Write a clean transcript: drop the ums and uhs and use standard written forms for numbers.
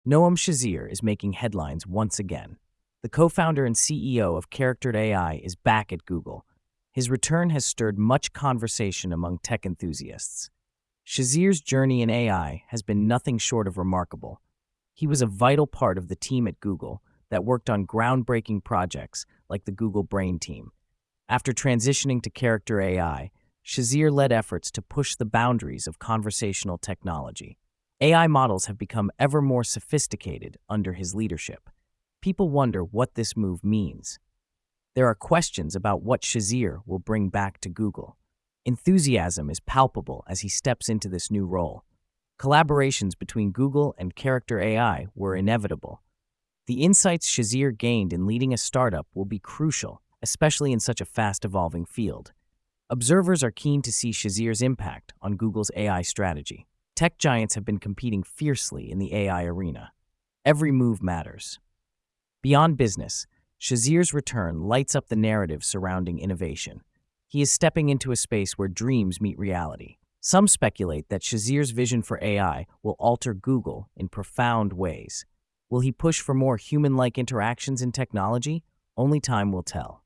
Noam Shazir is making headlines once again. The co-founder and CEO of Charactered AI is back at Google. His return has stirred much conversation among tech enthusiasts. Shazir's journey in AI has been nothing short of remarkable. He was a vital part of the team at Google that worked on groundbreaking projects like the Google Brain team. After transitioning to Character AI, Shazir led efforts to push the boundaries of conversational technology. AI models have become ever more sophisticated under his leadership. People wonder what this move means. There are questions about what Shazir will bring back to Google. Enthusiasm is palpable as he steps into this new role. Collaborations between Google and Character AI were inevitable. The insights Shazir gained in leading a startup will be crucial, especially in such a fast-evolving field. Observers are keen to see Shazir's impact on Google's AI strategy. Tech giants have been competing fiercely in the AI arena. Every move matters. Beyond business, Shazir's return lights up the narrative surrounding innovation. He is stepping into a space where dreams meet reality. Some speculate that Shazir's vision for AI will alter Google in profound ways. Will he push for more human-like interactions in technology? Only time will tell.